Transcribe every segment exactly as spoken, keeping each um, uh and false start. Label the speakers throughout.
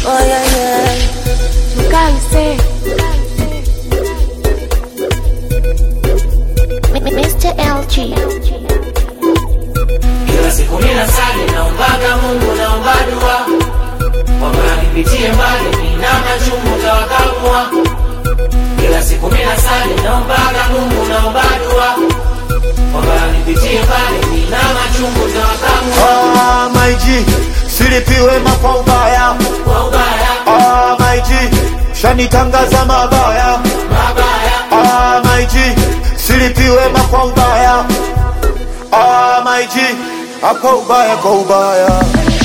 Speaker 1: Oh yeah yeah.
Speaker 2: Mkaise mister L G.
Speaker 3: Kila siku mina sali naombaga Mungu naomba dua, kwamba nipitie mbali nina machungu tawakamua. Kila siku mina sali naombaga Mungu naomba dua, kwamba nipitie mbali nina machungu tawakamua.
Speaker 4: Ah my G, silipiwe mapa ubaya
Speaker 3: Kwa ubaya,
Speaker 4: ah my G, shanitangaza mabaya
Speaker 3: mabaya,
Speaker 4: ah my G, silipiwe mapa ubaya ah my G, hapa ubaya kwa ubaya.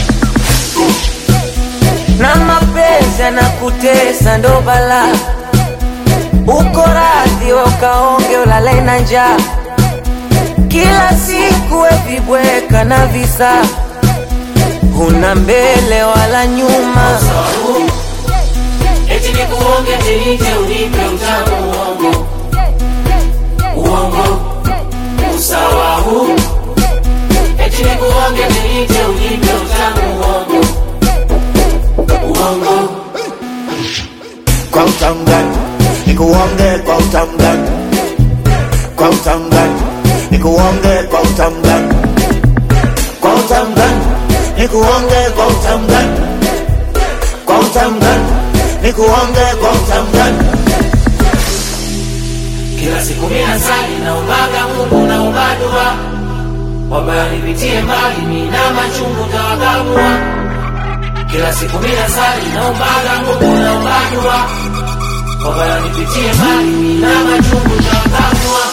Speaker 1: Na mapenzi yanakutesa ndo bala, uko radhi we ukaonge ulale na njaa, kila siku we vibweka na visa, huna mbele wala nyuma.
Speaker 3: sababu eti nikuonge tenite unipe utamu uongo, uongo, usawa huu. Eti nikuonge tenite unipe utamu uongo, uongo.
Speaker 4: Kwa utamu gani nikuonge, kwa utamu gani, kwa utamu gani nikuonge, kwa utamu gani, kwa utamu gani nikuonge, kwa utamu gani, kwa utamu gani nikuonge, kwa utamu gani.
Speaker 3: Kila siku mina sali naombaga Mungu naomba dua, kwamba nipitie mbali nina machungu tawakamua. Kila siku mina sali naombaga Mungu naomba dua, kwamba nipitie mbali nina machungu tawakamua.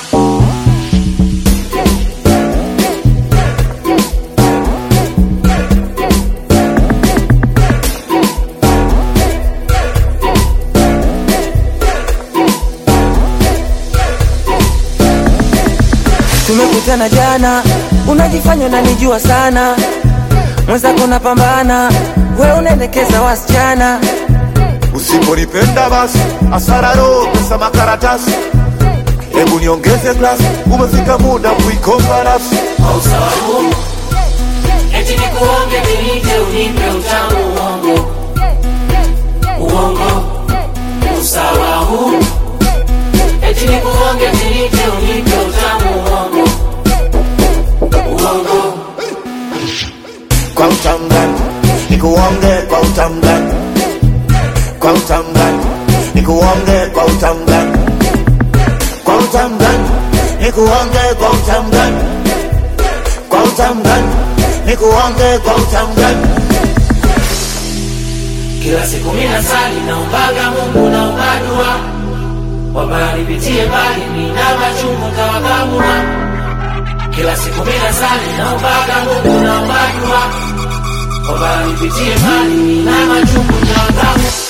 Speaker 1: Tumekutana jana, unajifanya unanijua sana, mwenzako napambana, we unaendekeza wasichana.
Speaker 4: Usiponipenda basi asara roho pesa makaratasi, hebu niongeze glasi, umefika muda kuikomba nafsi.
Speaker 3: Kwa sababu eti nikuonge tenite unipe utamu uongo, uongo, usawa huu. Eti nikuonge tenite unipe utamu uongo, uongo.
Speaker 4: Kwa utamu gani nikuonge, kwa utamu gani, kwa utamu gani nikuonge, kwa utamu gani, kwa utamu gani nikuonge, kwa utamu gani, kwa utamu gani nikuonge, kwa utamu gani.
Speaker 3: Kila siku mina sali naombaga Mungu naomba dua, kwamba nipitie mbali nina machungu tawakamua. Kila siku mina sali naombaga Mungu naomba dua, kwamba nipitie mbali nina machungu tawakamua.